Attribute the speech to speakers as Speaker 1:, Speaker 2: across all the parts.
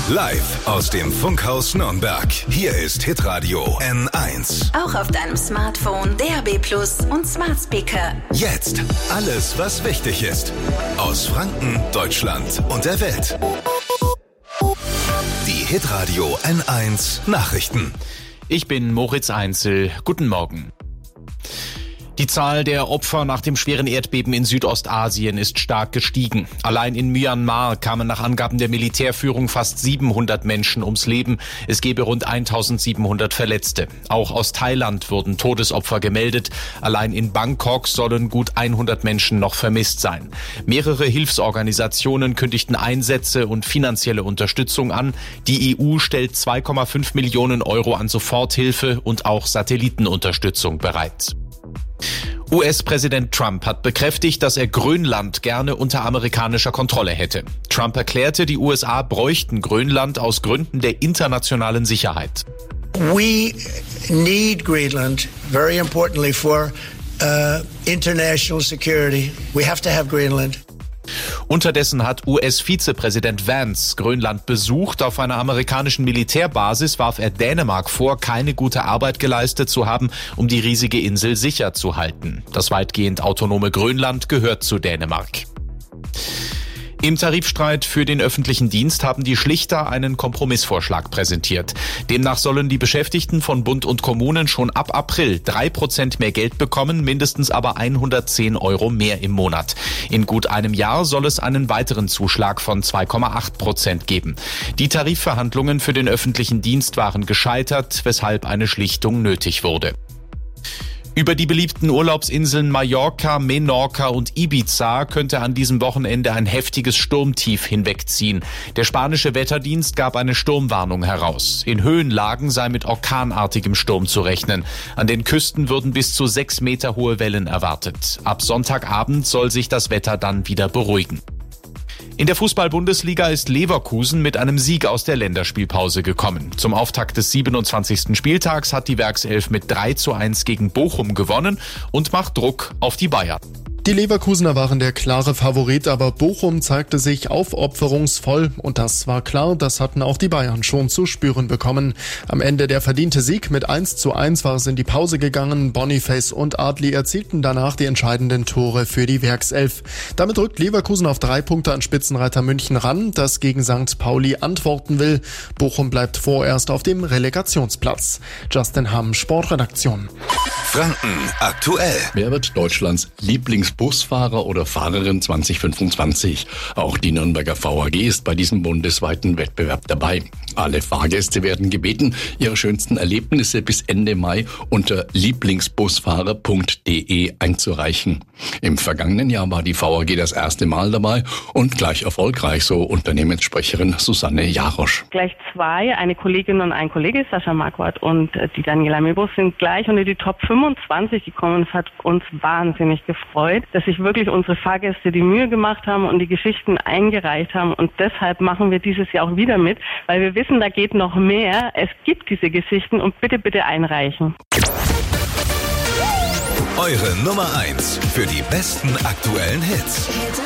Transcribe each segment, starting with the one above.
Speaker 1: Live aus dem Funkhaus Nürnberg. Hier ist Hitradio N1.
Speaker 2: Auch auf deinem Smartphone, DAB+ und Smart Speaker.
Speaker 1: Jetzt alles, was wichtig ist. Aus Franken, Deutschland und der Welt. Die Hitradio N1 Nachrichten.
Speaker 3: Ich bin Moritz Einzel. Guten Morgen. Die Zahl der Opfer nach dem schweren Erdbeben in Südostasien ist stark gestiegen. Allein in Myanmar kamen nach Angaben der Militärführung fast 700 Menschen ums Leben. Es gebe rund 1700 Verletzte. Auch aus Thailand wurden Todesopfer gemeldet. Allein in Bangkok sollen gut 100 Menschen noch vermisst sein. Mehrere Hilfsorganisationen kündigten Einsätze und finanzielle Unterstützung an. Die EU stellt 2,5 Millionen Euro an Soforthilfe und auch Satellitenunterstützung bereit. US-Präsident Trump hat bekräftigt, dass er Grönland gerne unter amerikanischer Kontrolle hätte. Trump erklärte, die USA bräuchten Grönland aus Gründen der internationalen Sicherheit.
Speaker 4: We need Greenland, very importantly for international security. We have to have Greenland.
Speaker 3: Unterdessen hat US-Vizepräsident Vance Grönland besucht. Auf einer amerikanischen Militärbasis warf er Dänemark vor, keine gute Arbeit geleistet zu haben, um die riesige Insel sicher zu halten. Das weitgehend autonome Grönland gehört zu Dänemark. Im Tarifstreit für den öffentlichen Dienst haben die Schlichter einen Kompromissvorschlag präsentiert. Demnach sollen die Beschäftigten von Bund und Kommunen schon ab April 3% mehr Geld bekommen, mindestens aber 110 Euro mehr im Monat. In gut einem Jahr soll es einen weiteren Zuschlag von 2,8% geben. Die Tarifverhandlungen für den öffentlichen Dienst waren gescheitert, weshalb eine Schlichtung nötig wurde. Über die beliebten Urlaubsinseln Mallorca, Menorca und Ibiza könnte an diesem Wochenende ein heftiges Sturmtief hinwegziehen. Der spanische Wetterdienst gab eine Sturmwarnung heraus. In Höhenlagen sei mit orkanartigem Sturm zu rechnen. An den Küsten würden bis zu 6 Meter hohe Wellen erwartet. Ab Sonntagabend soll sich das Wetter dann wieder beruhigen. In der Fußball-Bundesliga ist Leverkusen mit einem Sieg aus der Länderspielpause gekommen. Zum Auftakt des 27. Spieltags hat die Werkself mit 3:1 gegen Bochum gewonnen und macht Druck auf die Bayern.
Speaker 5: Die Leverkusener waren der klare Favorit, aber Bochum zeigte sich aufopferungsvoll und das war klar, das hatten auch die Bayern schon zu spüren bekommen. Am Ende der verdiente Sieg mit 1:1 war es in die Pause gegangen. Boniface und Adli erzielten danach die entscheidenden Tore für die Werkself. Damit rückt Leverkusen auf 3 Punkte an Spitzenreiter München ran, das gegen St. Pauli antworten will. Bochum bleibt vorerst auf dem Relegationsplatz. Justin Hamm, Sportredaktion.
Speaker 1: Franken aktuell.
Speaker 6: Wer wird Deutschlands Lieblingsbusfahrer oder Fahrerin 2025? Auch die Nürnberger VAG ist bei diesem bundesweiten Wettbewerb dabei. Alle Fahrgäste werden gebeten, ihre schönsten Erlebnisse bis Ende Mai unter lieblingsbusfahrer.de einzureichen. Im vergangenen Jahr war die VAG das erste Mal dabei und gleich erfolgreich, so Unternehmenssprecherin Susanne Jarosch.
Speaker 7: Gleich 2, eine Kollegin und ein Kollege, Sascha Marquardt und die Daniela Mebus, sind gleich unter die Top 25 gekommen. Es hat uns wahnsinnig gefreut, dass sich wirklich unsere Fahrgäste die Mühe gemacht haben und die Geschichten eingereicht haben. Und deshalb machen wir dieses Jahr auch wieder mit, weil wir wissen, da geht noch mehr. Es gibt diese Geschichten und bitte, bitte einreichen.
Speaker 1: Eure Nummer 1 für die besten aktuellen Hits.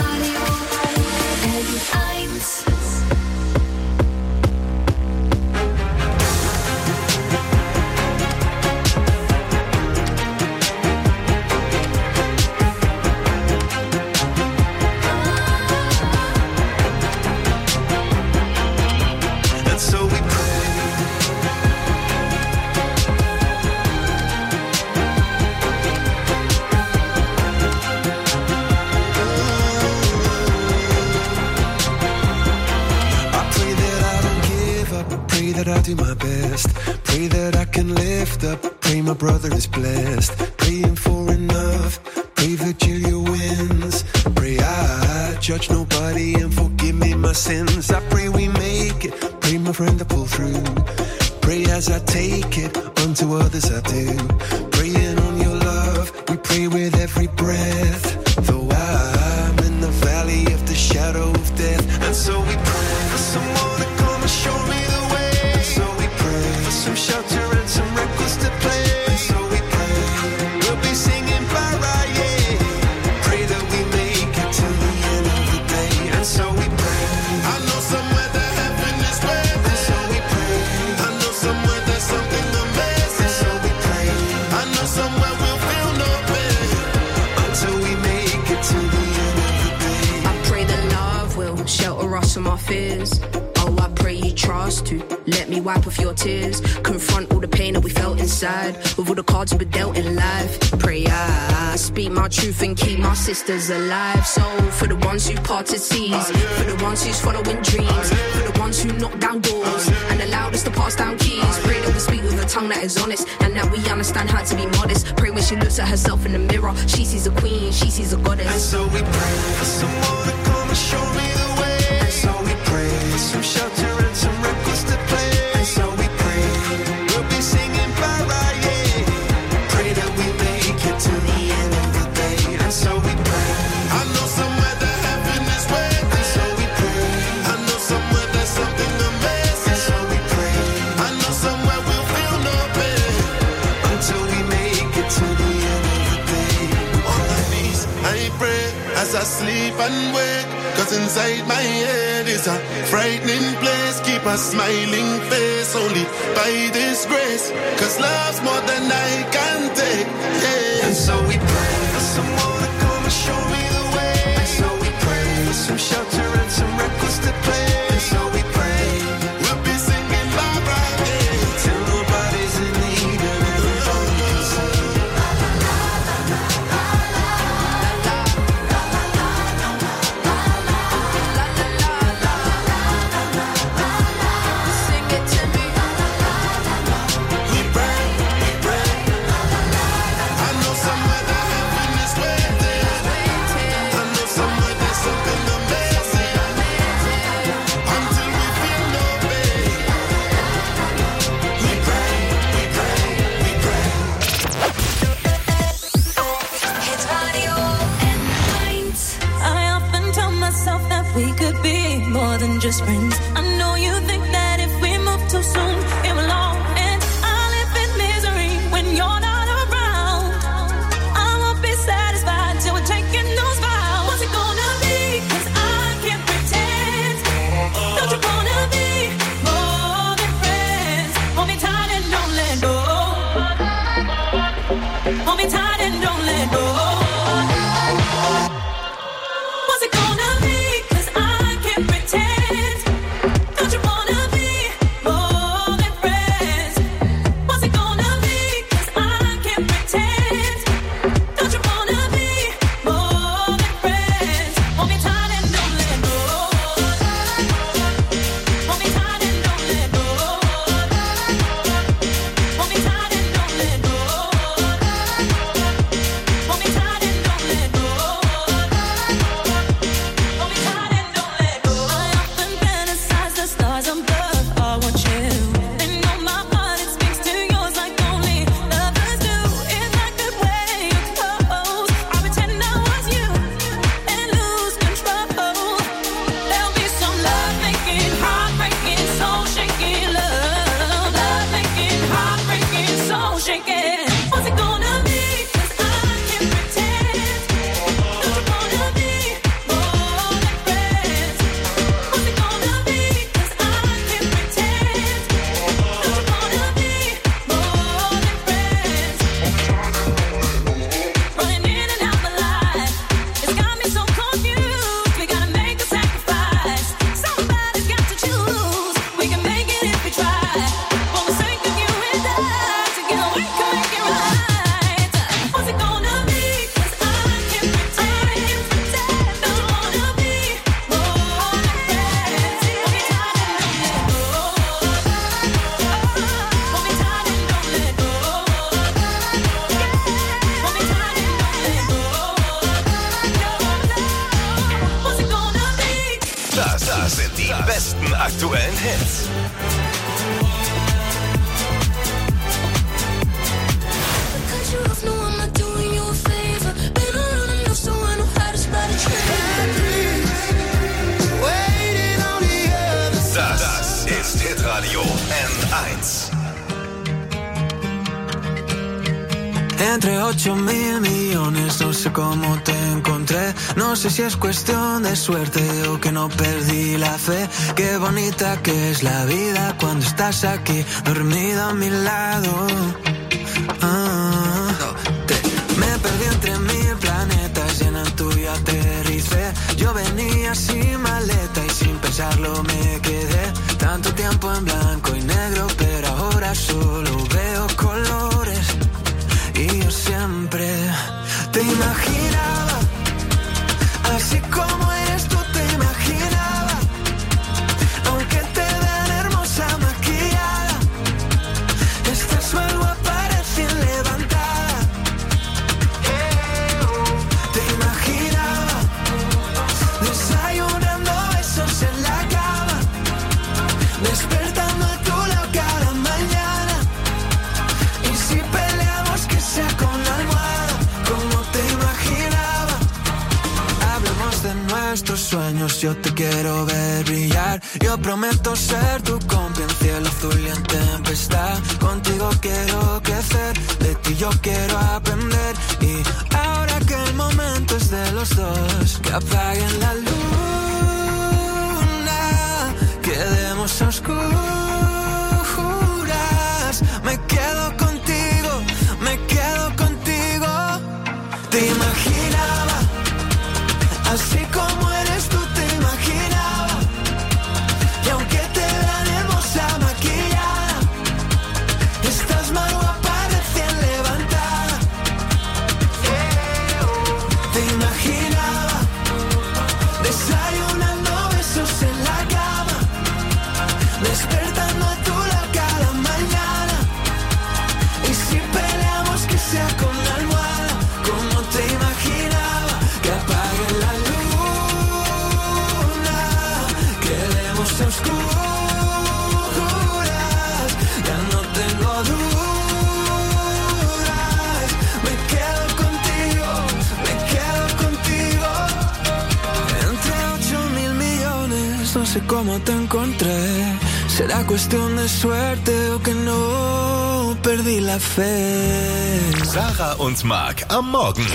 Speaker 8: I do my best, pray that I can lift up, pray my brother is blessed, praying for enough, pray Virgilia wins, pray I judge nobody and forgive me my sins, I pray we make it, pray my friend to pull through, pray as I take it, unto others I do, praying on your love, we pray with every breath, though I'm in the valley of the shadow of death, and so we pray for someone to come and show me the way. Some shelter and some records to play. And so we pray, we'll be singing Pariah. Pray that we make it to the end of the day. And so we pray, I know somewhere that heaven is waiting.
Speaker 9: to. Let me wipe off your tears, confront all the pain that we felt inside, with all the cards we were dealt in life. Pray I speak my truth and keep my sisters alive. So for the ones who parted seas, for the ones who's following dreams, for the ones who knock down doors and allowed us to pass down keys. Pray that we speak with a tongue that is honest and that we understand how to be modest. Pray when she looks at herself in the mirror, she sees a queen, she sees a goddess.
Speaker 8: And so we pray for someone to come and show me the way. And so we pray for some shelter and some records to play. And so we pray we'll be singing para, yeah. Pray that we make it to the end of the day. And so we pray. I know somewhere that heaven is waiting. And so we pray. I know somewhere there's something amazing. And so we pray. I know somewhere we'll feel no pain until we make it to the end of the day. On my knees, I pray as I sleep and wake. Cause inside my head is a frightening place. Keep a smiling face only by this grace. Cause love's more than I can take, yeah. And so we pray for someone to come and show me the way. And so we pray for some shelter and some records to play. And so we pray we'll be singing Barbara, yeah, till nobody's in need and everybody can sing.
Speaker 10: We could be more than just friends. I know you think that if we move too soon, it will all end. I live in misery when you're not around. I won't be satisfied till we're taking those vows. What's it gonna be? 'Cause I can't pretend. Don't you wanna be more than friends? Hold me tight and don't let go. Hold me tight and don't let go. What's it gonna be?
Speaker 1: Das sind die besten aktuellen Hits. Das ist Hitradio N1.
Speaker 11: Entre 8.000 millones, no sé cómo te encontré. No sé si es cuestión de suerte o que no perdí la fe. Qué bonita que es la vida cuando estás aquí, dormida a mi lado. Me perdí entre 1000 planetas y en el tuyo aterricé. Yo venía sin maleta y sin pensarlo me quedé. tanto tiempo en blanco y negro, pero ahora solo veo colores. Y yo siempre te imaginaba, así como eres tú te imaginaba, aunque te vean hermosa maquillada, estás mal guapa recién levantada. Te imaginaba desayunando besos en la cama, despertando a tu lado cada mañana, y si peleamos que sea con la almohada, como te imaginaba. Hablemos de nuestros sueños, yo te quiero ver brillar. Yo prometo ser tu compa en cielo azul y en tempestad. Contigo quiero crecer, de ti yo quiero aprender. Y ahora que el momento es de los dos, que apaguen la luna, quedemos a oscuras. Me quedo contigo, me quedo contigo. Te imaginaba, así como eres tú te imaginaba, y aunque te vean hermosa maquillada, estás más guapa recién levantada. Te imaginaba desayunando besos en la cama, despertando a tu lado cada mañana, y si peleamos que sea con la almohada, como te imaginaba. Que apague la luna, quedemos a oscuras, ya no tengo dudas. Me quedo contigo, me quedo contigo. Entre 8.000 millones, no sé cómo te encontré. Será cuestión de suerte o que no perdí la fe.
Speaker 1: Sarah und Marc am Morgen.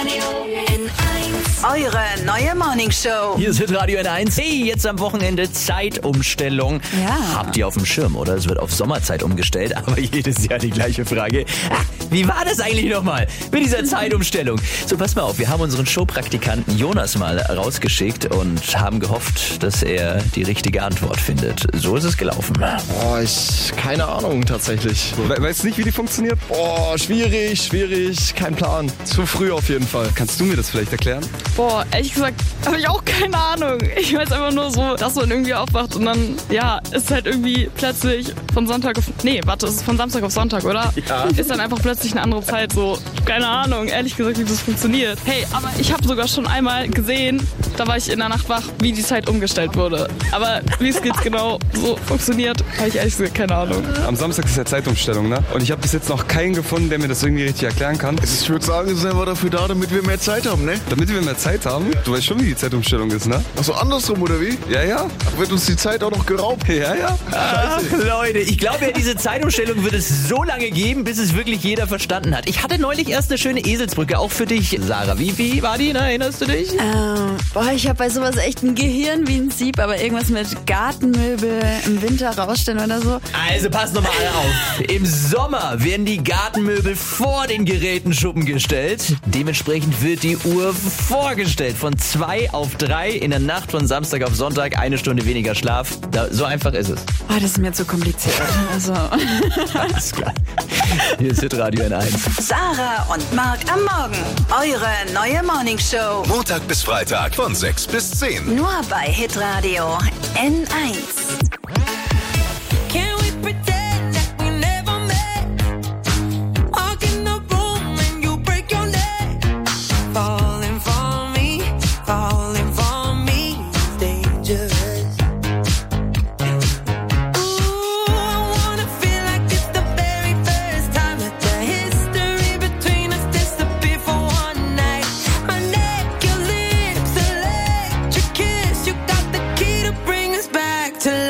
Speaker 2: Eure neue Morningshow.
Speaker 12: Hier ist Radio N1. Hey, jetzt am Wochenende Zeitumstellung.
Speaker 2: Ja.
Speaker 12: Habt ihr auf dem Schirm, oder? Es wird auf Sommerzeit umgestellt, aber jedes Jahr die gleiche Frage. Wie war das eigentlich nochmal mit dieser Zeitumstellung? So, pass mal auf, wir haben unseren Showpraktikanten Jonas mal rausgeschickt und haben gehofft, dass er die richtige Antwort findet. So ist es gelaufen.
Speaker 13: Keine Ahnung tatsächlich. Weißt du nicht, wie die funktioniert? Schwierig, kein Plan. Zu früh auf jeden Fall. Kannst du mir das vielleicht erklären?
Speaker 14: Ehrlich gesagt habe ich auch keine Ahnung. Ich weiß einfach nur so, dass man irgendwie aufwacht und dann, ist halt irgendwie plötzlich von Samstag auf Sonntag, oder?
Speaker 13: Ja.
Speaker 14: Ist dann einfach plötzlich eine andere Zeit, so, keine Ahnung, ehrlich gesagt, wie das funktioniert. Hey, aber ich habe sogar schon einmal gesehen, da war ich in der Nacht wach, wie die Zeit umgestellt wurde. Aber wie es jetzt genau so funktioniert, habe ich ehrlich gesagt keine Ahnung.
Speaker 13: Am Samstag ist ja Zeitumstellung, ne? Und ich habe bis jetzt noch keinen gefunden, der mir das irgendwie richtig erklären kann.
Speaker 15: Ich würde sagen, es ist einfach dafür da, damit wir mehr Zeit haben, ne?
Speaker 13: Damit wir mehr Zeit haben? Du weißt schon, wie die Zeitumstellung ist, ne?
Speaker 15: Ach so, andersrum, oder wie?
Speaker 13: Ja.
Speaker 15: Wird uns die Zeit auch noch geraubt?
Speaker 13: Ja.
Speaker 12: Ach, Leute, ich glaube ja, diese Zeitumstellung wird es so lange geben, bis es wirklich jeder verstanden hat. Ich hatte neulich erst eine schöne Eselsbrücke, auch für dich, Sarah. Wie war die, ne? Erinnerst du dich?
Speaker 16: Ich habe bei sowas echt ein Gehirn wie ein Sieb, aber irgendwas mit Gartenmöbel im Winter rausstellen oder so.
Speaker 12: Also passt nochmal alle auf. Im Sommer werden die Gartenmöbel vor den Gerätenschuppen gestellt. Dementsprechend wird die Uhr vorgestellt. Von 2 auf 3 in der Nacht von Samstag auf Sonntag, 1 Stunde weniger Schlaf. So einfach ist es.
Speaker 16: Das ist mir zu kompliziert. Also.
Speaker 12: Alles klar. Hier ist Radio N1.
Speaker 2: Sarah und Marc am Morgen. Eure neue Morningshow.
Speaker 1: Montag bis Freitag von 6 bis 10.
Speaker 2: Nur bei Hitradio N1.
Speaker 11: To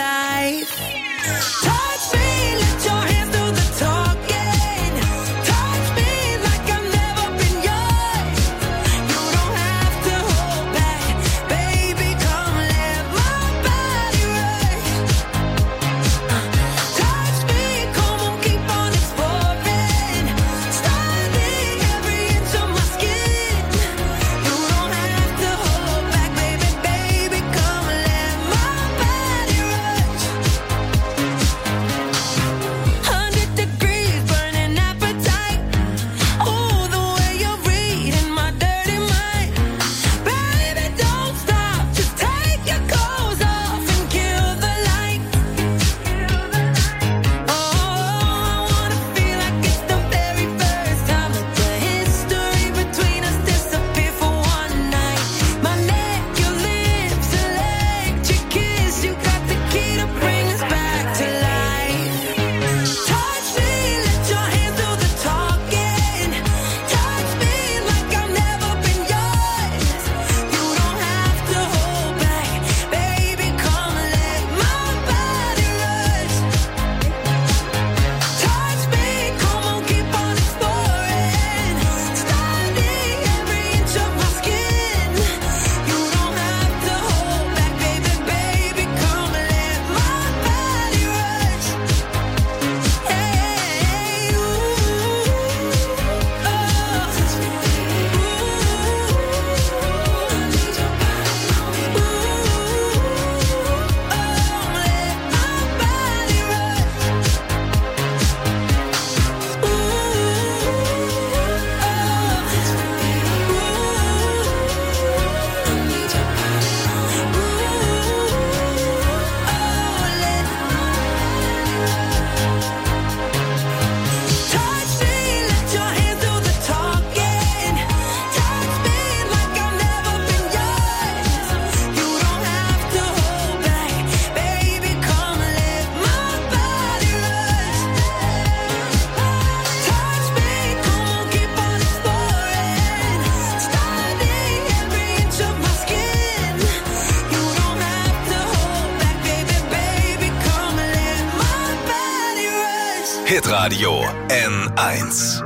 Speaker 1: Hitradio N1.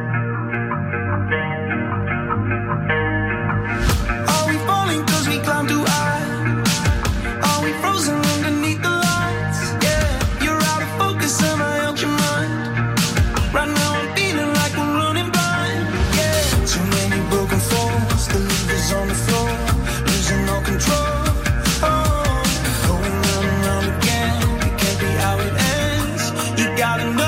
Speaker 11: Are we falling 'cause we climb too high? Are we frozen underneath the lights? Yeah, you're out of focus and I out your mind. Right now I'm feeling like we're running blind. Yeah, too many broken falls, the levers on the floor, losing all control. Oh, going round and round again. It can't be how it ends. You gotta know.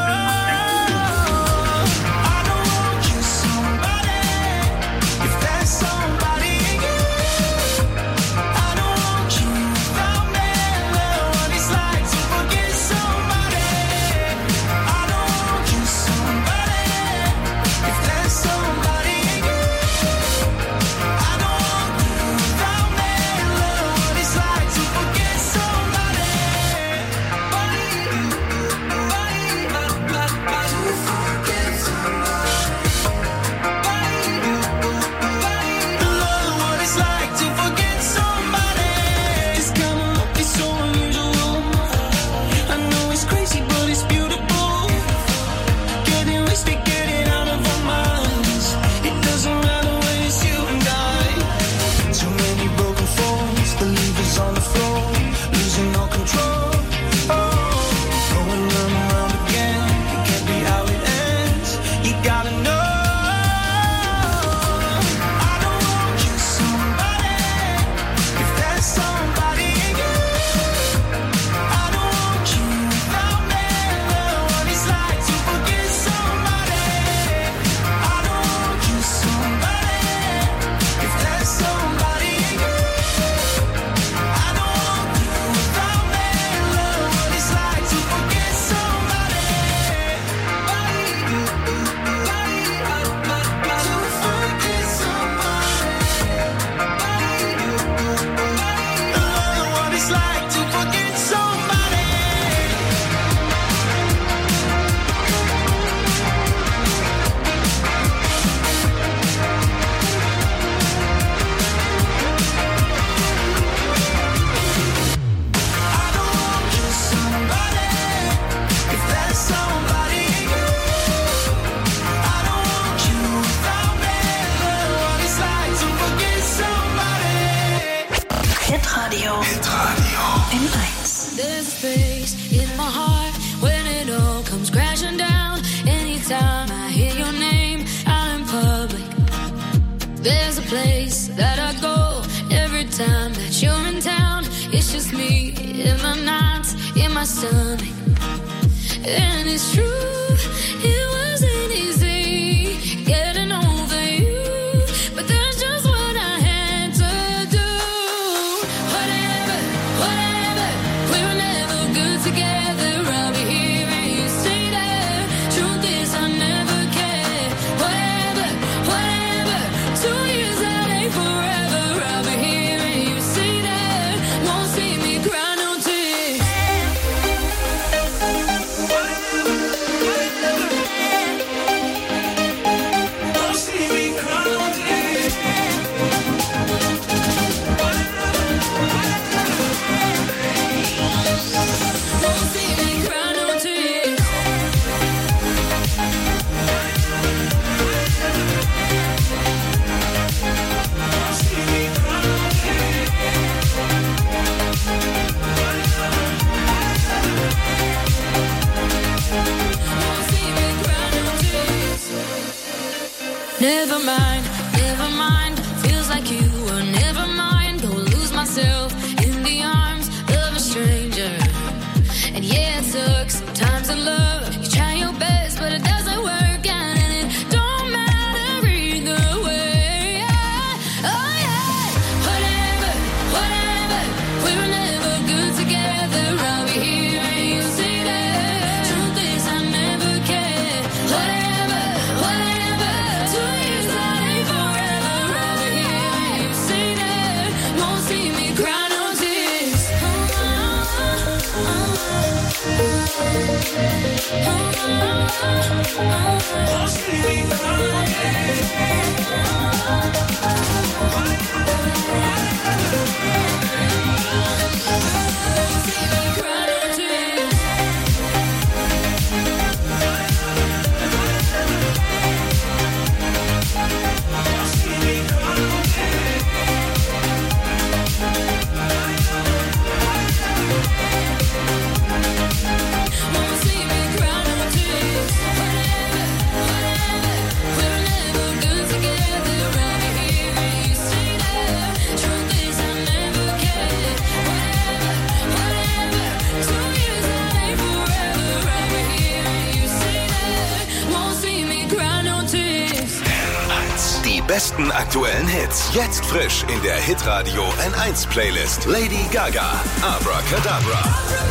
Speaker 10: There's a space in my heart when it all comes crashing down. Anytime I hear your name out in public, there's a place that I go every time that you're in town. It's just me in my nights, in my stomach. And it's true, it wasn't easy getting over you, but that's just what I had to do. Whatever, we were never good together. I'll be here and you stay there. Truth is I never cared. Whatever, 2 years that ain't forever. I'll be here and you stay there. Won't see me cry no tears. Never mind, feels like you were never mine. Go lose myself in the arms of a stranger. And yeah, it sucks sometimes in love. You try your best, but it doesn't work out, and it don't matter either way. Yeah. Oh yeah, whatever, we were never good together. I'll be here and you see that. Truth is I never cared. Whatever, 2 years that ain't forever. I'll be here and you see that. Won't see me cry no tears. Won't see me cry no tears.
Speaker 1: besten aktuellen Hits. Jetzt frisch in der Hitradio N1 Playlist. Lady Gaga, Abracadabra.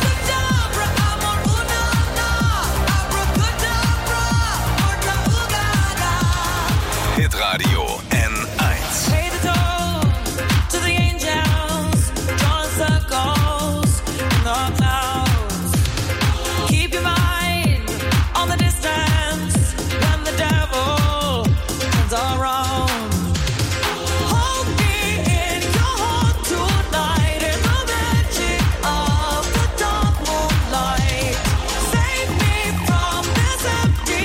Speaker 1: Hitradio N1.
Speaker 10: Pay the toll to the angels, drawing circles in the clouds. Keep your mind on the distance when the devil turns around. Hold me in your heart tonight in the magic of the dark moonlight. Save me from this empty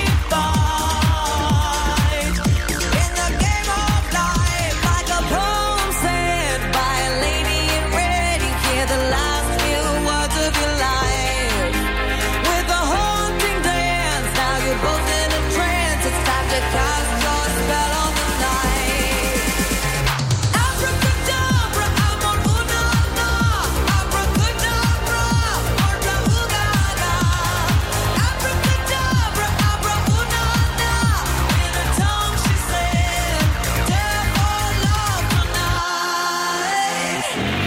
Speaker 10: fight. In the game of life, like a poem said by a lady in red, you hear the last few words of your life. With a haunting dance, now you're both in a trance. It's time to cast your spell on the night. Abracadabra, amor, una, na. Abracadabra, orda, ugaga. Abracadabra, abra, una, na. In her tongue she said, devil love tonight.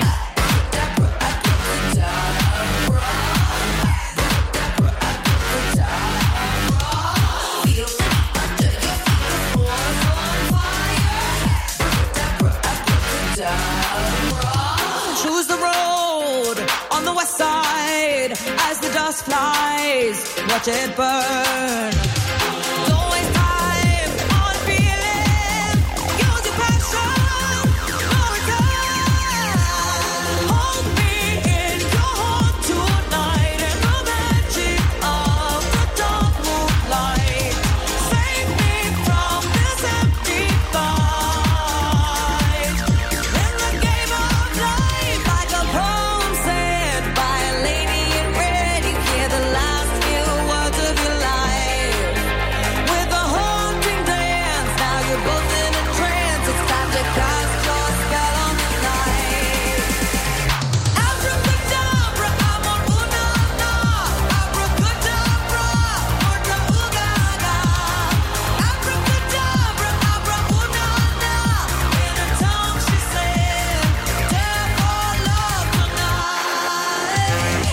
Speaker 10: Choose the road on the west side as the dust flies. Watch it burn. Don't waste time on feeling. Use your passion for return. Hold me in your heart tonight in the magic of the dark moonlight. Save me from this empty fight. In the game of life, like a poem said by a lady in red, you hear the last few words of your life. With a haunting dance, now you're both in a trance. It's time to cast your spell on the night. Abracadabra, amor, una, na. Abracadabra, orda, ugaga. Abracadabra, abra, una, na. In her tongue she said, devil love tonight.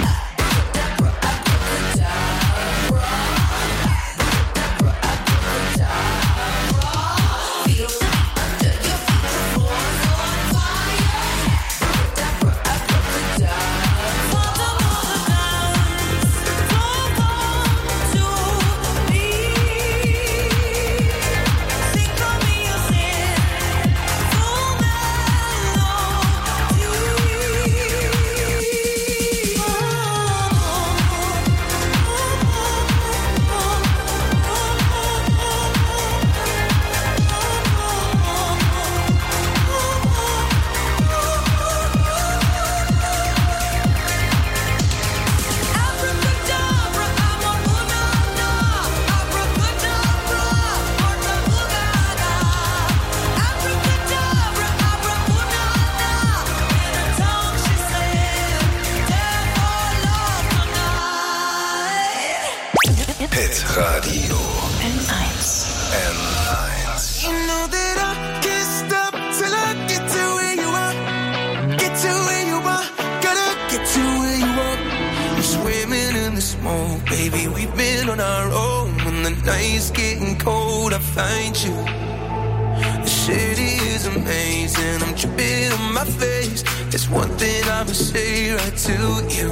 Speaker 1: Hitradio
Speaker 2: N1.
Speaker 1: N1.
Speaker 11: You know that I can't stop till I get to where you are. Get to where you are. Gotta get to where you are. I'm swimming in the smoke, baby. We've been on our own. When the night's getting cold, I find you. The city is amazing. I'm dripping on my face. There's one thing I must say right to you.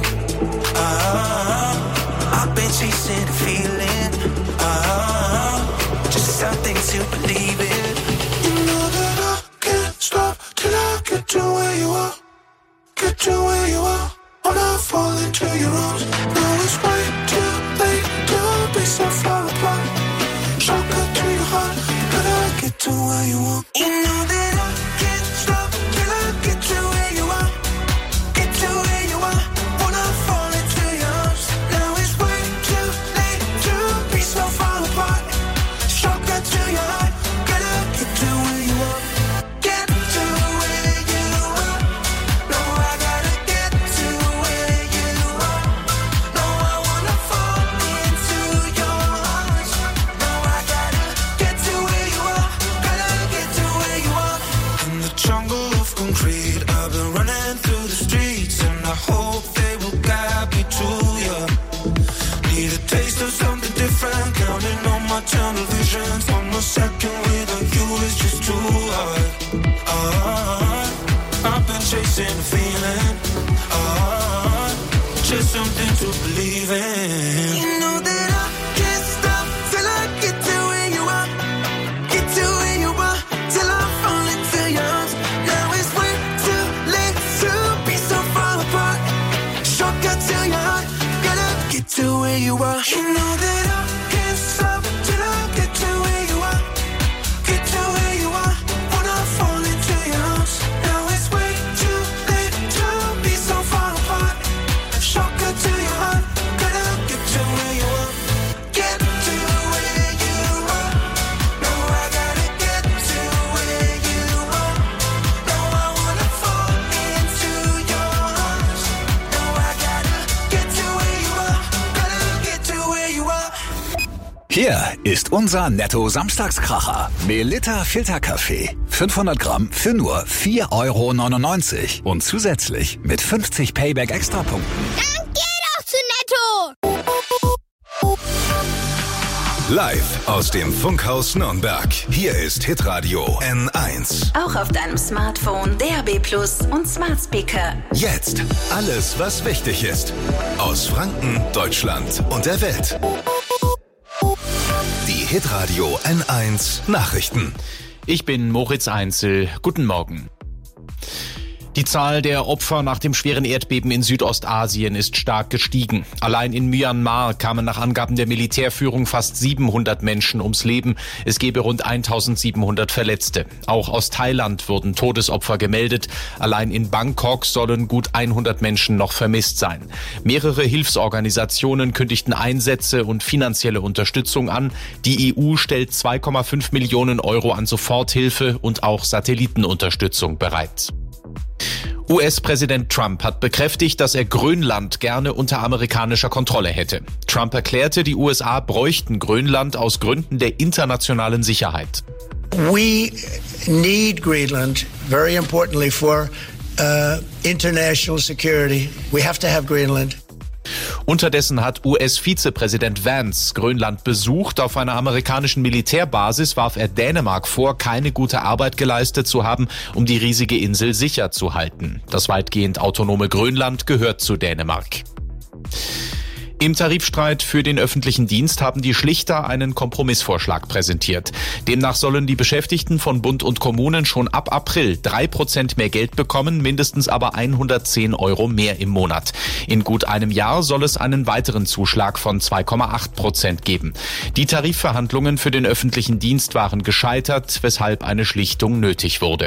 Speaker 11: I've been chasing a feeling. Just something to believe in. You know that I can't stop till I get to where you are. Get to where you are. When I fall into your arms. Now it's way too late to be so far apart. Shocker to your heart. Gotta get to where you are. You know that I can't stop till I get to where you are. Get to where you are. When I fall into your arms. Now it's way too late to be so far apart. Shocker to your heart. Gotta Need a taste of something different, counting on my tunnel visions. One more second without you is just too hard. I've been chasing a feeling, just something to believe in. You know that I can't stop till I get to where you are. Get to where you are, till I fall into your arms. Now it's way too late to be so far apart. Shortcut to your heart, gotta get to where you are. You know that I can't stop till I get to where you are. Get to where you are, wanna fall into your arms. Now it's way too late to be so far apart. Shortcut to your heart, gotta get to where you are. Get to where you are. No, I gotta get to where you are. No, I wanna fall into your arms. No, I gotta get to where you are. Gotta get to where you are.
Speaker 1: Hier ist unser Netto-Samstagskracher. Melitta Filterkaffee. 500 Gramm für nur 4,99 € und zusätzlich mit 50 Payback-Extrapunkten.
Speaker 17: Dann geh doch zu Netto!
Speaker 1: Live aus dem Funkhaus Nürnberg. Hier ist Hitradio N1.
Speaker 2: Auch auf deinem Smartphone, DAB+ und Smart Speaker.
Speaker 1: Jetzt alles, was wichtig ist. Aus Franken, Deutschland und der Welt. Die Hitradio N1 Nachrichten.
Speaker 3: Ich bin Moritz Einzel. Guten Morgen. Die Zahl der Opfer nach dem schweren Erdbeben in Südostasien ist stark gestiegen. Allein in Myanmar kamen nach Angaben der Militärführung fast 700 Menschen ums Leben. Es gebe rund 1700 Verletzte. Auch aus Thailand wurden Todesopfer gemeldet. Allein in Bangkok sollen gut 100 Menschen noch vermisst sein. Mehrere Hilfsorganisationen kündigten Einsätze und finanzielle Unterstützung an. Die EU stellt 2,5 Millionen € an Soforthilfe und auch Satellitenunterstützung bereit. US-Präsident Trump hat bekräftigt, dass er Grönland gerne unter amerikanischer Kontrolle hätte. Trump erklärte, die USA bräuchten Grönland aus Gründen der internationalen Sicherheit.
Speaker 4: We need Greenland, very importantly, for international security. We have to have Greenland.
Speaker 3: Unterdessen hat US-Vizepräsident Vance Grönland besucht. Auf einer amerikanischen Militärbasis warf er Dänemark vor, keine gute Arbeit geleistet zu haben, um die riesige Insel sicher zu halten. Das weitgehend autonome Grönland gehört zu Dänemark. Im Tarifstreit für den öffentlichen Dienst haben die Schlichter einen Kompromissvorschlag präsentiert. Demnach sollen die Beschäftigten von Bund und Kommunen schon ab April 3% mehr Geld bekommen, mindestens aber 110 € mehr im Monat. In gut einem Jahr soll es einen weiteren Zuschlag von 2,8% geben. Die Tarifverhandlungen für den öffentlichen Dienst waren gescheitert, weshalb eine Schlichtung nötig wurde.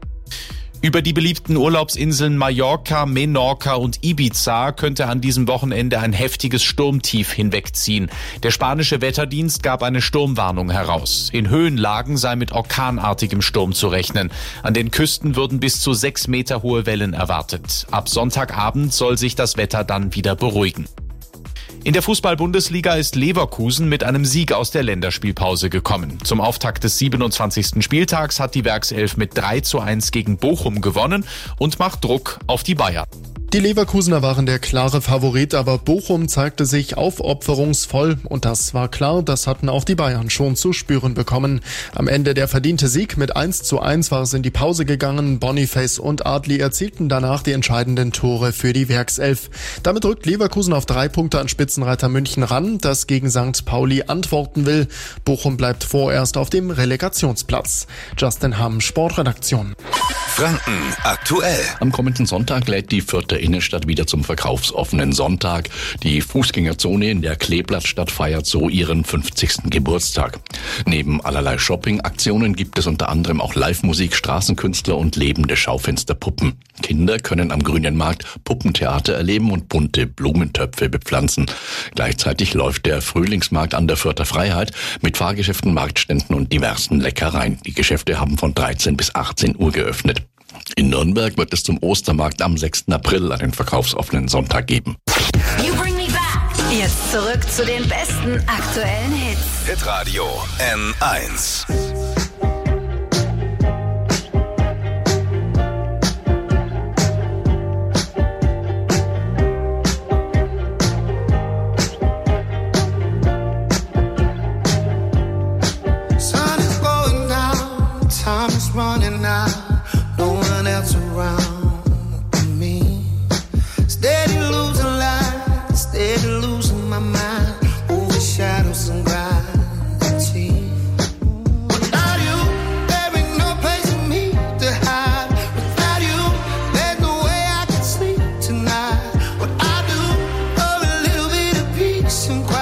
Speaker 3: Über die beliebten Urlaubsinseln Mallorca, Menorca und Ibiza könnte an diesem Wochenende ein heftiges Sturmtief hinwegziehen. Der spanische Wetterdienst gab eine Sturmwarnung heraus. In Höhenlagen sei mit orkanartigem Sturm zu rechnen. An den Küsten würden bis zu 6 Meter hohe Wellen erwartet. Ab Sonntagabend soll sich das Wetter dann wieder beruhigen. In der Fußball-Bundesliga ist Leverkusen mit einem Sieg aus der Länderspielpause gekommen. Zum Auftakt des 27. Spieltags hat die Werkself mit 3:1 gegen Bochum gewonnen und macht Druck auf die Bayern.
Speaker 5: Die Leverkusener waren der klare Favorit, aber Bochum zeigte sich aufopferungsvoll und das war klar, das hatten auch die Bayern schon zu spüren bekommen. Am Ende der verdiente Sieg mit 1:1 war es in die Pause gegangen. Boniface und Adli erzielten danach die entscheidenden Tore für die Werkself. Damit rückt Leverkusen auf 3 Punkte an Spitzenreiter München ran, das gegen St. Pauli antworten will. Bochum bleibt vorerst auf dem Relegationsplatz. Justin Hamm, Sportredaktion.
Speaker 1: Franken aktuell.
Speaker 6: Am kommenden Sonntag lädt die Fürther Innenstadt wieder zum verkaufsoffenen Sonntag. Die Fußgängerzone in der Kleeblattstadt feiert so ihren 50. Geburtstag. Neben allerlei Shopping-Aktionen gibt es unter anderem auch Live-Musik, Straßenkünstler und lebende Schaufensterpuppen. Kinder können am Grünen Markt Puppentheater erleben und bunte Blumentöpfe bepflanzen. Gleichzeitig läuft der Frühlingsmarkt an der Fürther Freiheit mit Fahrgeschäften, Marktständen und diversen Leckereien. Die Geschäfte haben von 13 bis 18 Uhr geöffnet. In Nürnberg wird es zum Ostermarkt am 6. April einen verkaufsoffenen Sonntag geben.
Speaker 2: You bring me back. Jetzt zurück zu den besten aktuellen Hits.
Speaker 1: Hitradio N1.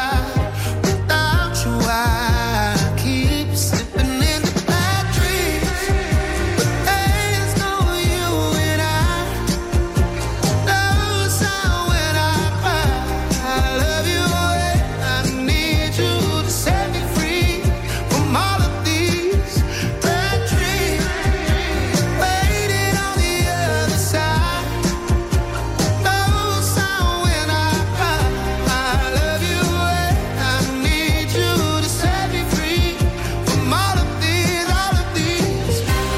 Speaker 8: Without you, I keep slipping into bad dreams. But there's no you and I. No sound when I cry. I love you and I need you to set me free from all of these bad dreams. Waiting on the other side. No sound when I cry. I love you and I need you to set me free from all of these bad dreams.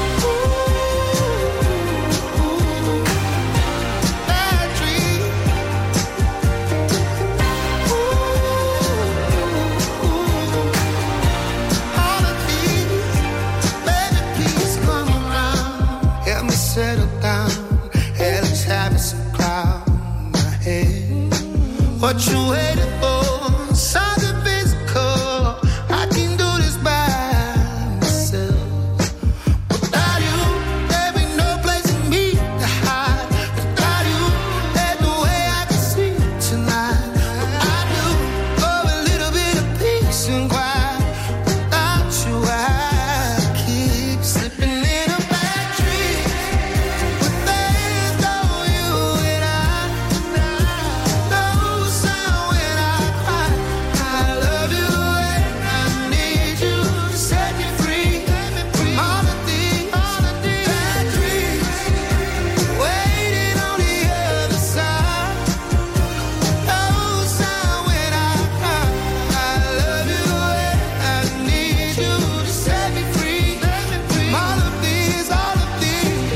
Speaker 8: All of these, baby, please come around. Help me settle down. Hey, let's have some cloud in my head. What you waiting for? Something physical. I can do this by myself. Without you, there ain't no place for me to hide. Without you, there's no way I can sleep tonight. I do for a little bit of peace and quiet. Without you, I keep slipping in a bad dream. But there's no you and I. No sound when I cry. I love you and I need you to set me free from all of these bad dreams. Waiting on the other side. No sound when I cry. I love you and I need you to set me free from all of these bad dreams.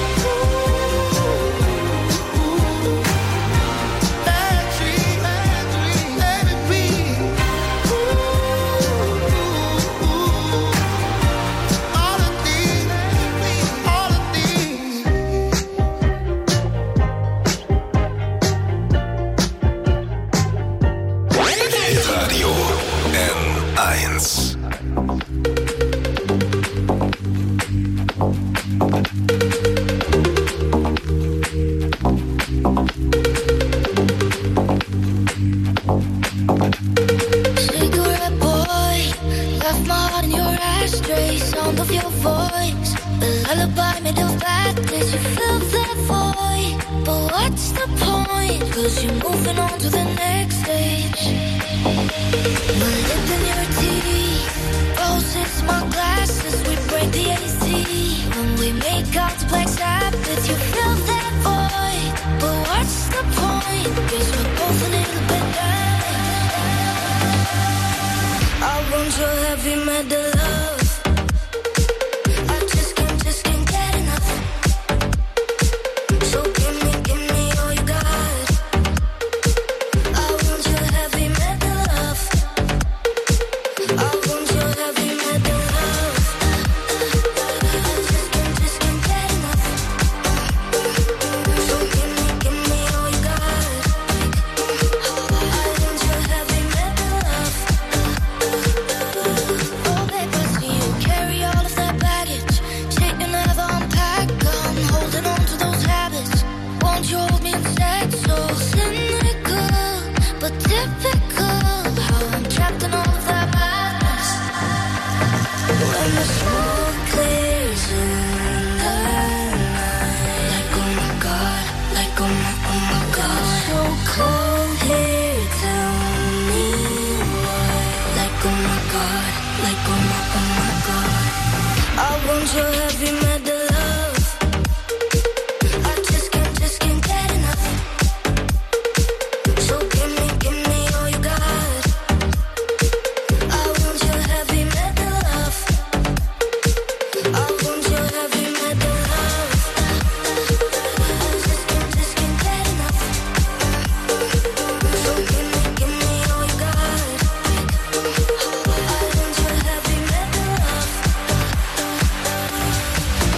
Speaker 8: Baby, please. All of these.
Speaker 1: Hitradio N1.
Speaker 17: Cigarette boy, left my heart in your ashtray. Sound of your voice, a lullaby made of badness. You fill that void, but what's the point? 'Cause you're moving on to the next stage. My lip in your teeth, roses, my glasses. We break the AC when we make out to Black Sabbath. You fill that void, but what's the point? 'Cause we're both a little bit damaged. I want your heavy metal love. I just can't get enough. So give me all you got. I want your heavy metal love. I want your heavy metal love. I just can't get enough. So give me all you got. I want your heavy metal love. Oh, babe, I see you carry all of that baggage. Shit you never unpack. I'm holding on to those habits. Won't you hold me instead? So cynical, but typical. How I'm trapped in all of that madness. When the smoke clears in the night, like oh my god, like oh my god. So cold here, tell me why. Like oh my god, like oh my god. I want your heavy metal love. I just can't get enough. So give me all you got. I want your heavy metal love. I want your heavy metal love. I just can't get enough. So give me all you got. I want your heavy metal love.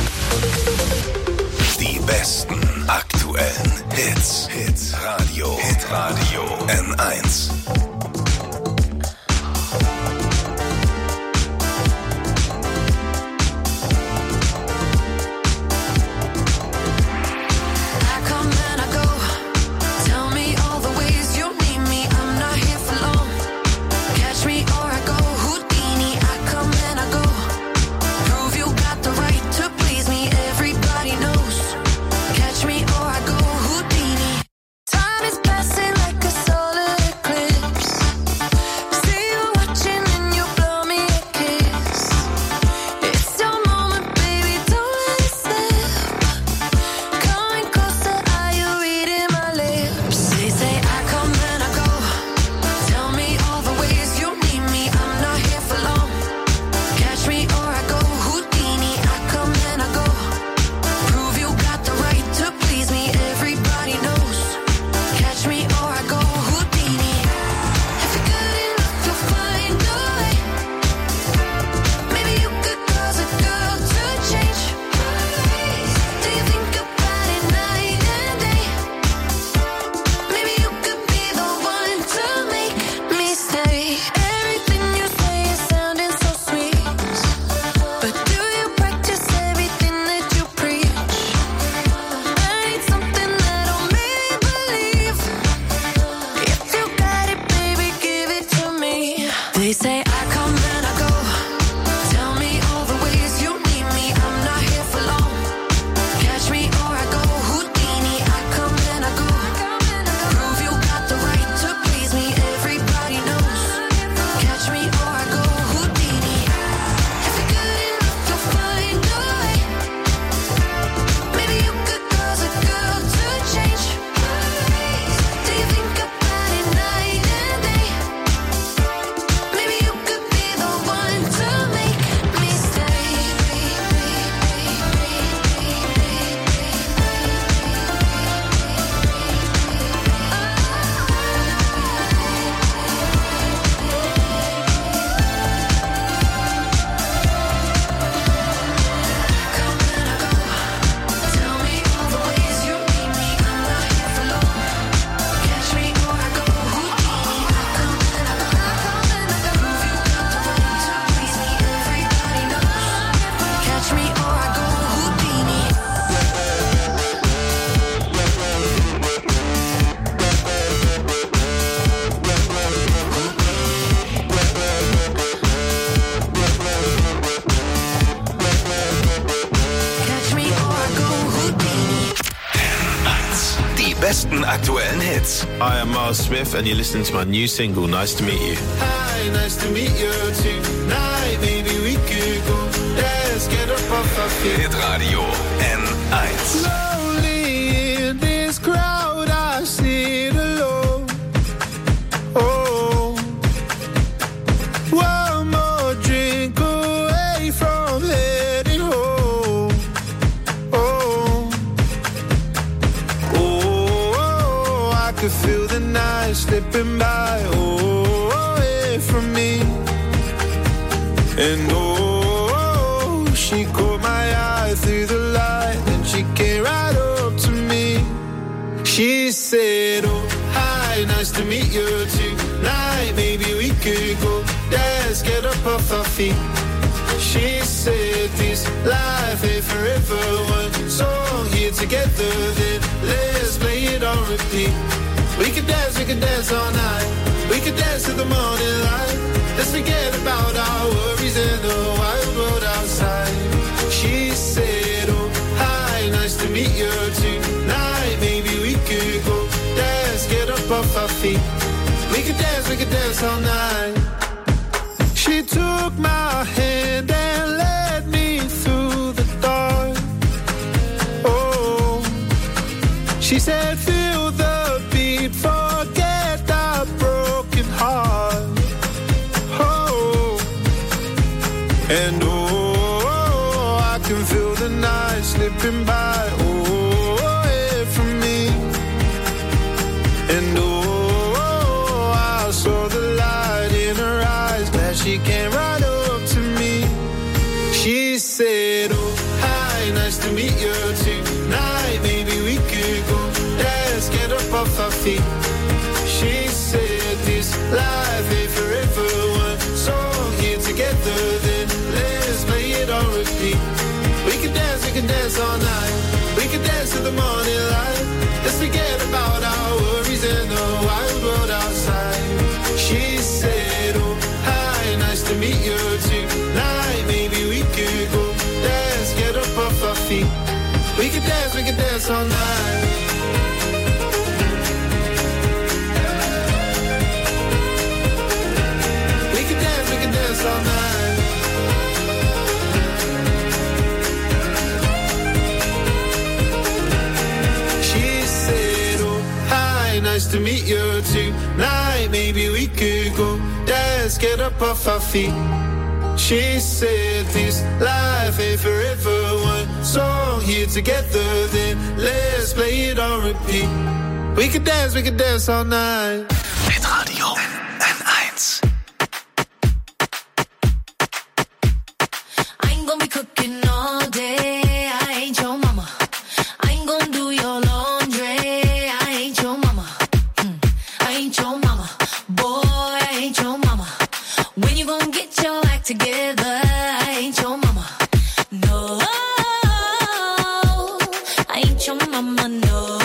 Speaker 18: besten aktuellen Hits.
Speaker 19: Hi, I'm Miles Smith and you're listening to my new single, Nice to Meet You.
Speaker 20: Hi, nice to meet you tonight. Maybe we could go. Let's get up off our feet.
Speaker 18: Hitradio N1.
Speaker 20: Lonely in this crowd, I sit alone. Oh, one more drink away from heading home. Oh, I could feel the night slipping by. Away from me. And she caught my eye through the light, and she came right up to me. She said, oh, hi, nice to meet you tonight. Maybe we could go. Let's get up off our feet. She said, this life ain't forever. One song here together, then let's play it on repeat. We could dance all night. We could dance to the morning light. Let's forget about our worries in the wild world outside. She said, oh, hi, nice to meet you tonight. Maybe we could go. Let's get up off our feet. We could dance all night. She took my hand and led me through the dark. Oh, she said, feel the beat, forget our broken heart. Oh, and I can feel the night slipping by. Away from me. And I saw the light in her eyes. Glad she came right up to me. She said, oh, hi, nice to meet you tonight. Maybe we could go. Let's get up off our feet. She said, this life ain't forever. One song here together, then let's play it on repeat. We can dance all night. We can dance to the morning light. Let's forget about our worries in the wild world outside. She said, oh, hi, nice to meet you tonight. Maybe we could go. Let's get up off our feet. We can dance all night. We can dance all night. She said, oh, hi, nice to meet you tonight. Maybe we could go. Let's get up off our feet. She said, this life ain't forever. One song here together, then let's play it on repeat. We could dance all night.
Speaker 18: Hitradio N1.
Speaker 10: I ain't gonna be cooking all day. I ain't your mama. I ain't gonna do your laundry. I ain't your mama. I ain't your mama. Boy, I ain't your mama. When you gonna get your act together? I ain't your mama. No, I ain't your mama. No,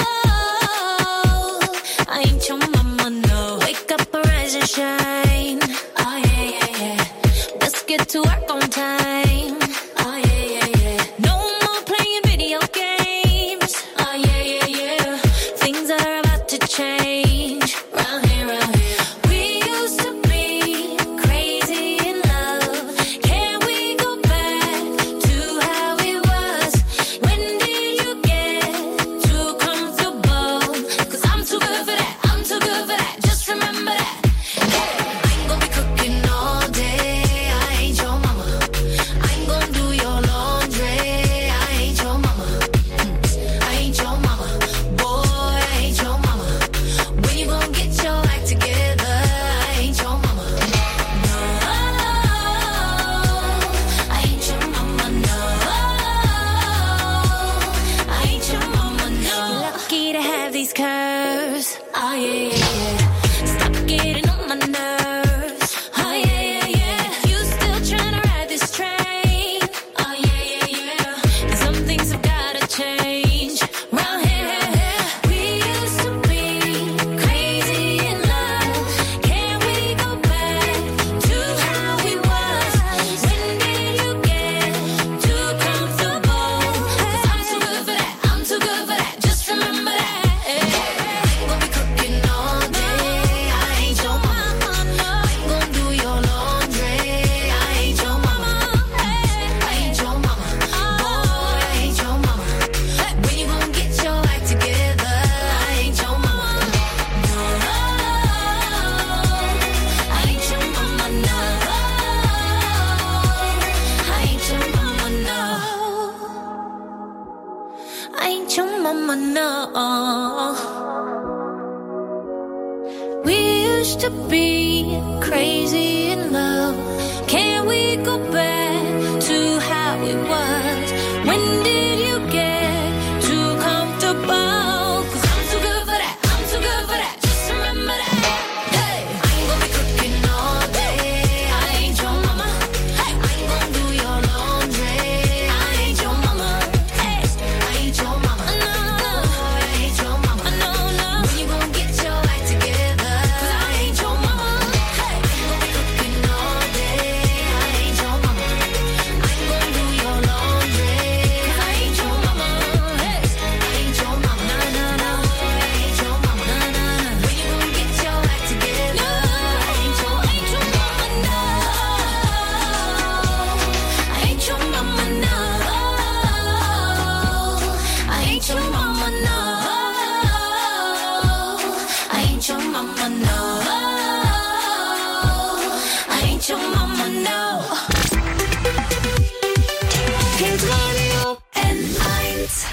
Speaker 10: I ain't your mama. No, wake up, arise and shine. Oh yeah, yeah, yeah. Let's get to work on time. Oh yeah, yeah, yeah. No more playing video games. Oh yeah, yeah, yeah. Things are about to change. Round here, round here. We used to be crazy in love. Can we go back to how it was? When did you get too comfortable? 'Cause I'm too good for that. I'm too good for that. Just remember that. I ain't gonna be cooking all day. I ain't your mama. mama, no. We used to be crazy in love. Can we go back to how it was? When did you get too comfortable? 'Cause I'm too good for that, I'm too good for that. Just remember that. Hey, I ain't gonna be cooking all day. I ain't your mama. Hey, I ain't gonna do your laundry. I ain't your mama. Hey, I ain't your mama. No, I ain't your mama. No. When you gonna get your act together? 'Cause I ain't your mama. Hey, I ain't gonna be cooking all day. I ain't your mama. I ain't gonna do your laundry. 'Cause I ain't your mama. Hey, I ain't your mama. No. I ain't your mama. No. When you gonna get your act together? I ain't your mama. No. I ain't your mama. No. I ain't your mama. No. I ain't your mama. No. I ain't your mama. No. Hit Radio N1.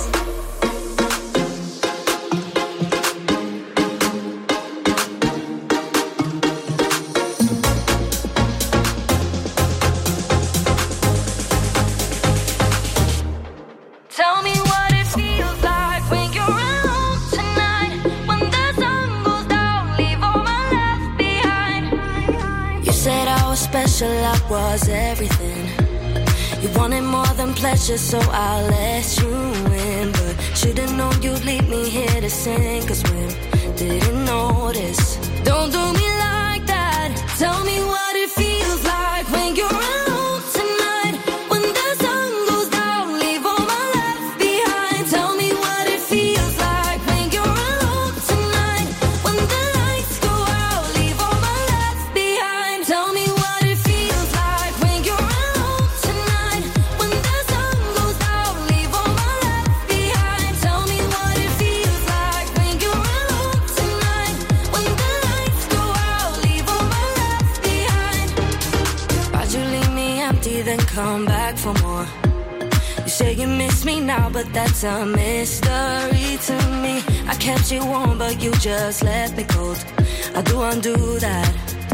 Speaker 10: Tell me what it feels like when you're alone tonight. When the sun goes down, leave all my left behind. You said I was special, I was everything. You wanted more than pleasure, so I let you in. But should've known you'd leave me here to sing. 'Cause we didn't notice. Don't do me like that. Tell me what it feels like when you're alone tonight. When the sun goes down, leave all my left behind. Tell me what it feels like when you're alone tonight. When the lights go out, leave all my left behind. Tell me what it feels like when you're alone tonight. When the sun goes down, leave all my left behind. Tell me what it feels like when you're alone tonight. When the lights go out, leave all my left behind. Why'd you leave me empty, then come back for more? You say you miss me now, but that's a mystery to me. I kept you warm, but you just left me cold. I do undo that.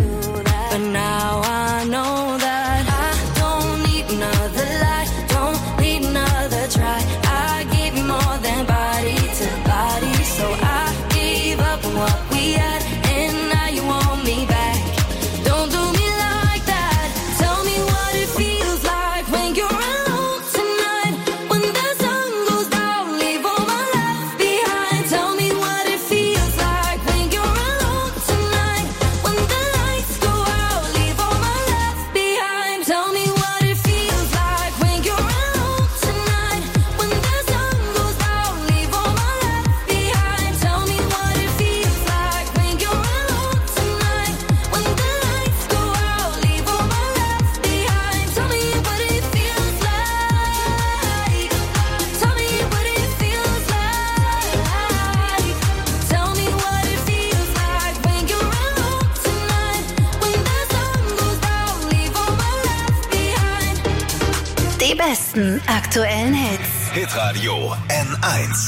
Speaker 10: But now I know that I don't need another lie, don't need another try. I gave you more than body to body, so I gave up on what we had, and now you want me back. Don't do me like that. Tell me what it feels like when you're alone tonight. When the sun goes down, leave all my left behind. Tell me what it feels like when you're alone tonight. When the lights go out, leave all my left behind. Tell me what it feels like when you're alone tonight. When the sun goes down, leave all my left behind. Tell me what it feels like when you're alone tonight. When the lights go out, leave all my left behind. Tell me what it feels like. Tell me what it feels like. Tell me what it feels like when you're alone tonight. When the sun goes down, leave all my left behind.
Speaker 2: Die besten aktuellen Hits.
Speaker 18: Hitradio N1.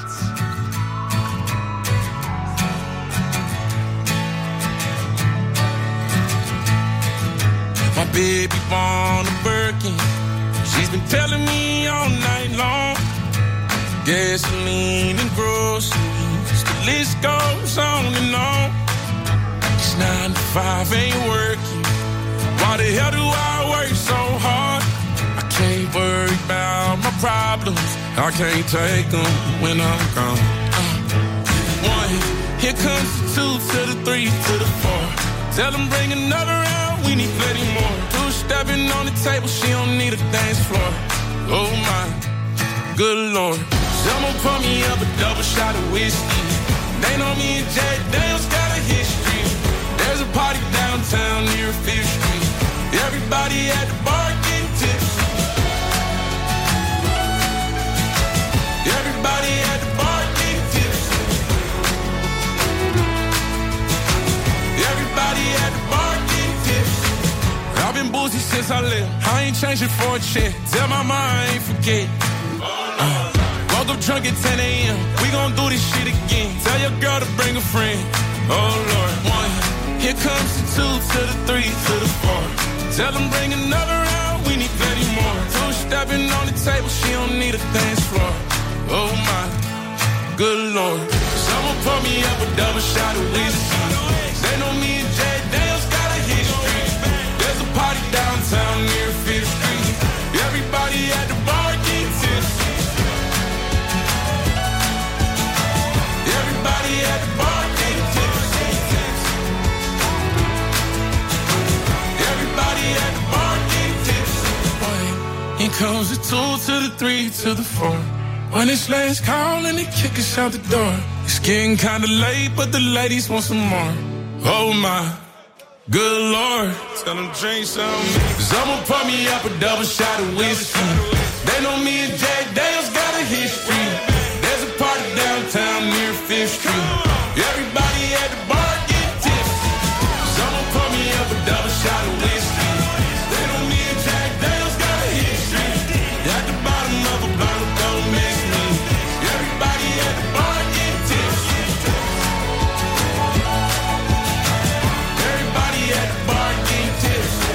Speaker 21: My baby born a Birkin. She's been telling me all night long. Gasoline and groceries, the list goes on and on. It's 9 to 5, ain't working. Why the hell do I work so hard? I can't worry about my problems. I can't take them when I'm gone. 1, here comes the 2 to the 3 to the 4. Tell them bring another round, we need plenty more. 2 stepping on the table, she don't need a dance floor. Oh my, good Lord. Someone pour me up a double shot of whiskey. They know me and Jack Daniels got a history. There's a party downtown near 5th Street. Everybody at the bar getting tipsy. Everybody at the bar getting tipsy. Everybody at the bar getting tipsy. I've been boozy since I left. I ain't changing for a check. Tell my mind I ain't forget. Woke up drunk at 10 a.m. We gon' do this shit again. Tell your girl to bring a friend. Oh Lord, 1. Here comes the 2 to the 3 to the 4. Tell them bring another round. We need plenty more. 2 stepping on the table. She don't need a dance floor. Oh my, good Lord. Someone pour me up a double shot of whiskey. They know me and Jay Dale's got a history. There's a party downtown near 5th Street. Everybody at the bar get tipsy. Everybody at the bar get tipsy. Everybody at the bar get tipsy. Here comes the 2 to the 3 to the 4. When it's last call and they kick us out the door. It's getting kinda late, but the ladies want some more. Oh my, good Lord. Tell them drink some. Someone pour me up a double shot of whiskey. They know me and Jack Dale's got a history. There's a party downtown near 5th Street. Everybody at the bar get tipsy. Someone pour me up a double shot of whiskey. They know me and Jack Dale's got a history. At the bottom of a bottle, don't miss me. Everybody at the bar get tipsy. Everybody at the bar get tipsy.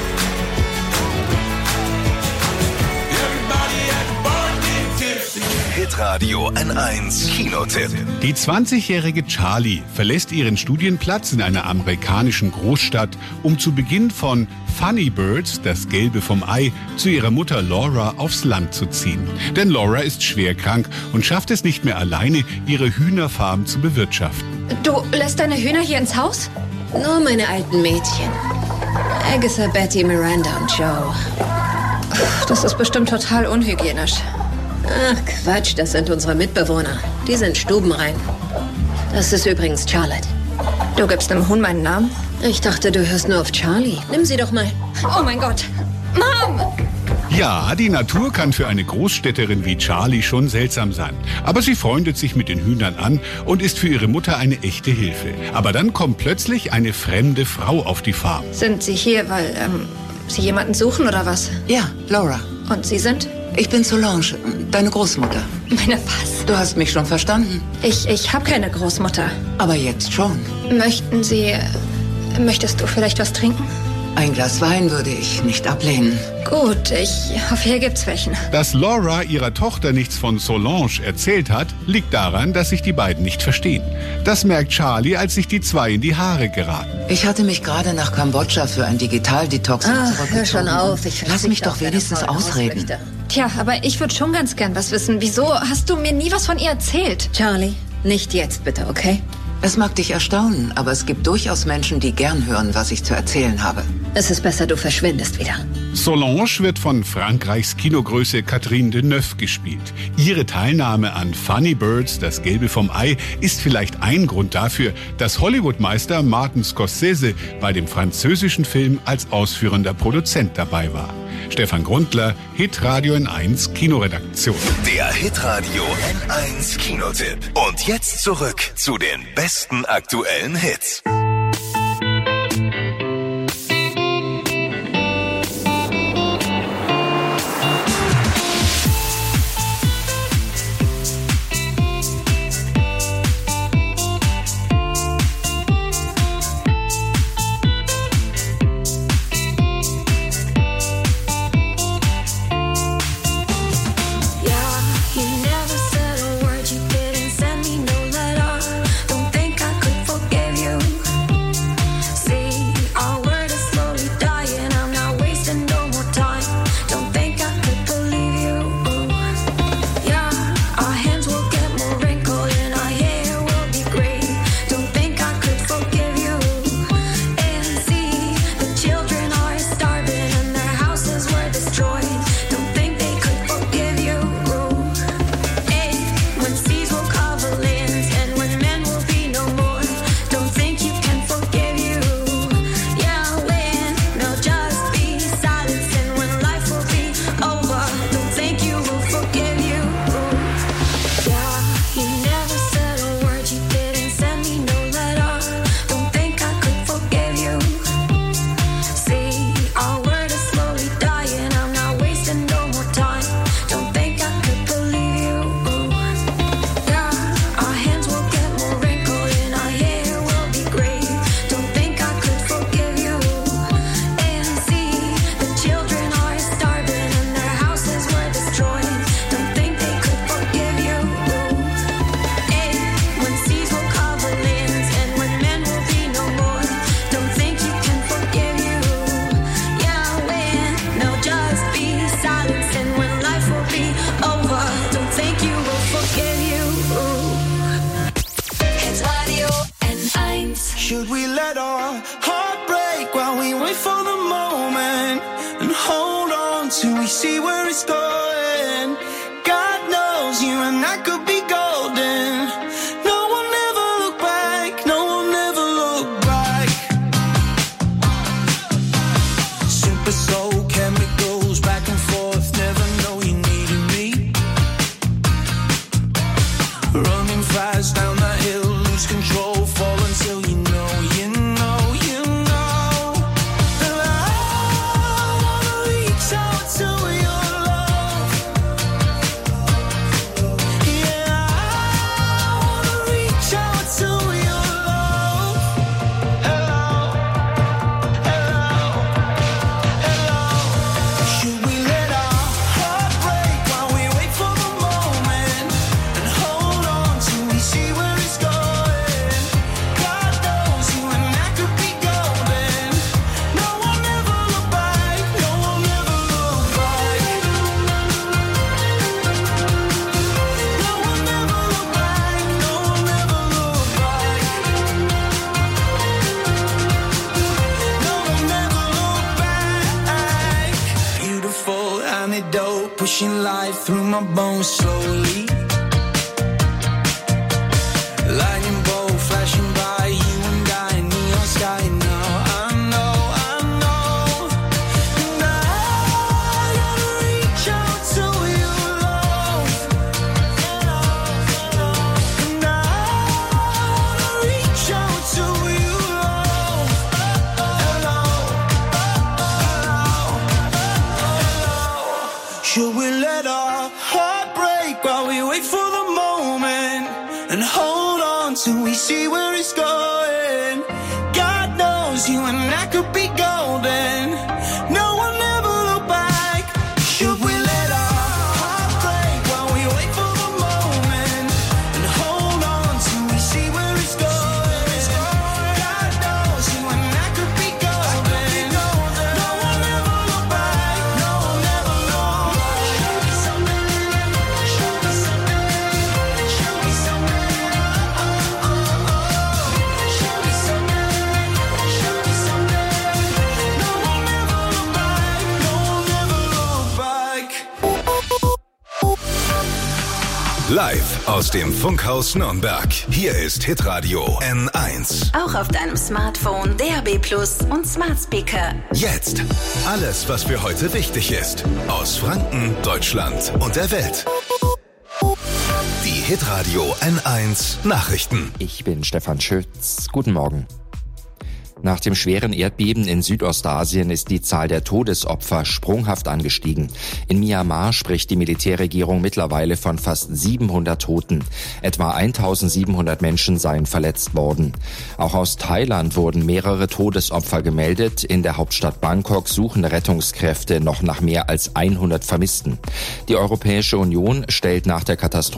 Speaker 21: Everybody at the bar get tipsy.
Speaker 18: Hitradio N1 Kinotipp.
Speaker 7: Die 20-jährige Charlie verlässt ihren Studienplatz in einer amerikanischen Großstadt, um zu Beginn von Funny Birds, das Gelbe vom Ei, zu ihrer Mutter Laura aufs Land zu ziehen. Denn Laura ist schwerkrank und schafft es nicht mehr alleine, ihre Hühnerfarm zu bewirtschaften.
Speaker 22: Du lässt deine Hühner hier ins Haus?
Speaker 23: Nur meine alten Mädchen. Agatha, Betty, Miranda und Joe.
Speaker 22: Das ist bestimmt total unhygienisch.
Speaker 23: Ach Quatsch, das sind unsere Mitbewohner. Die sind stubenrein. Das ist übrigens Charlotte.
Speaker 22: Du gibst dem Huhn meinen Namen?
Speaker 23: Ich dachte, du hörst nur auf Charlie. Nimm sie doch mal.
Speaker 22: Oh mein Gott. Mom!
Speaker 7: Ja, die Natur kann für eine Großstädterin wie Charlie schon seltsam sein. Aber sie freundet sich mit den Hühnern an und ist für ihre Mutter eine echte Hilfe. Aber dann kommt plötzlich eine fremde Frau auf die Farm.
Speaker 22: Sind Sie hier, weil Sie jemanden suchen oder was?
Speaker 24: Ja, Laura.
Speaker 22: Und Sie sind?
Speaker 24: Ich bin Solange, deine Großmutter.
Speaker 22: Meine was?
Speaker 24: Du hast mich schon verstanden.
Speaker 22: Ich habe keine Großmutter.
Speaker 24: Aber jetzt schon.
Speaker 22: Möchtest du vielleicht was trinken?
Speaker 24: Ein Glas Wein würde ich nicht ablehnen.
Speaker 22: Gut, ich hoffe, hier gibt's welchen.
Speaker 7: Dass Laura ihrer Tochter nichts von Solange erzählt hat, liegt daran, dass sich die beiden nicht verstehen. Das merkt Charlie, als sich die zwei in die Haare geraten.
Speaker 24: Ich hatte mich gerade nach Kambodscha für ein Digitaldetox zurückgezogen.
Speaker 23: Hör schon auf.
Speaker 24: Lass mich doch wenigstens ausreden.
Speaker 22: Tja, aber ich würde schon ganz gern was wissen. Wieso hast du mir nie was von ihr erzählt?
Speaker 23: Charlie, nicht jetzt bitte, okay?
Speaker 24: Es mag dich erstaunen, aber es gibt durchaus Menschen, die gern hören, was ich zu erzählen habe.
Speaker 23: Es ist besser, du verschwindest wieder.
Speaker 7: Solange wird von Frankreichs Kinogröße Catherine Deneuve gespielt. Ihre Teilnahme an Funny Birds, das Gelbe vom Ei, ist vielleicht ein Grund dafür, dass Hollywood-Meister Martin Scorsese bei dem französischen Film als ausführender Produzent dabei war. Stefan Grundler, Hitradio N1 Kinoredaktion.
Speaker 18: Der Hitradio N1 Kinotipp. Und jetzt zurück zu den besten aktuellen Hits.
Speaker 17: Forgive you.
Speaker 11: on till we see where it's going. God knows you and I could be golden. No one ever look back, no one ever look back. Super soul chemicals back and forth, never know you needed me. Running fast down the hill, lose control, fall until you know, you know, you know. And I wanna reach out to your love. Yeah, I wanna reach out to your love. Hello, hello, hello. Should we let our heart break while we wait for the moment and hold on till we see where it's going? God knows you and I could be golden. No one ever look back, no one ever look back. No one ever look back, no one ever look back. No one ever look back. Beautiful antidote, pushing life through my bones slowly. Lightning bolt flashing by, you and I, neon sky now. I know, I know. And I gotta reach out to your love. And I wanna reach out to your love. Hello, hello. Should we let our heart break while we wait for the moment and hold on till we see where it's going? God knows you and I could be golden. No one ever look back. Should we let our heart break while we wait for the moment and hold on till we see where it's going? God knows you and I could be golden. No one ever look back. No one ever look back. Show me something. Show me something. Show me something. Show me something. Show me something. No one ever look back. No one ever look back.
Speaker 18: Live aus dem Funkhaus Nürnberg. Hier ist Hitradio N1.
Speaker 2: Auch auf deinem Smartphone, DAB+ und Smart Speaker.
Speaker 18: Jetzt alles, was für heute wichtig ist. Aus Franken, Deutschland und der Welt. Die Hitradio N1 Nachrichten.
Speaker 9: Ich bin Stefan Schütz. Guten Morgen. Nach dem schweren Erdbeben in Südostasien ist die Zahl der Todesopfer sprunghaft angestiegen. In Myanmar spricht die Militärregierung mittlerweile von fast 700 Toten. Etwa 1700 Menschen seien verletzt worden. Auch aus Thailand wurden mehrere Todesopfer gemeldet. In der Hauptstadt Bangkok suchen Rettungskräfte noch nach mehr als 100 Vermissten. Die Europäische Union stellt nach der Katastrophe